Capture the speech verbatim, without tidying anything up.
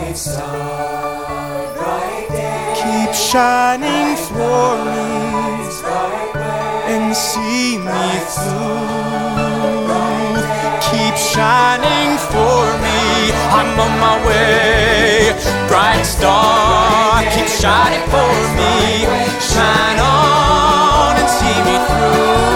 bright star, bright day, keep shining for me and see me through. Keep shining for me, I'm on my way. Bright star, keep shining for me. Shine on and see me through.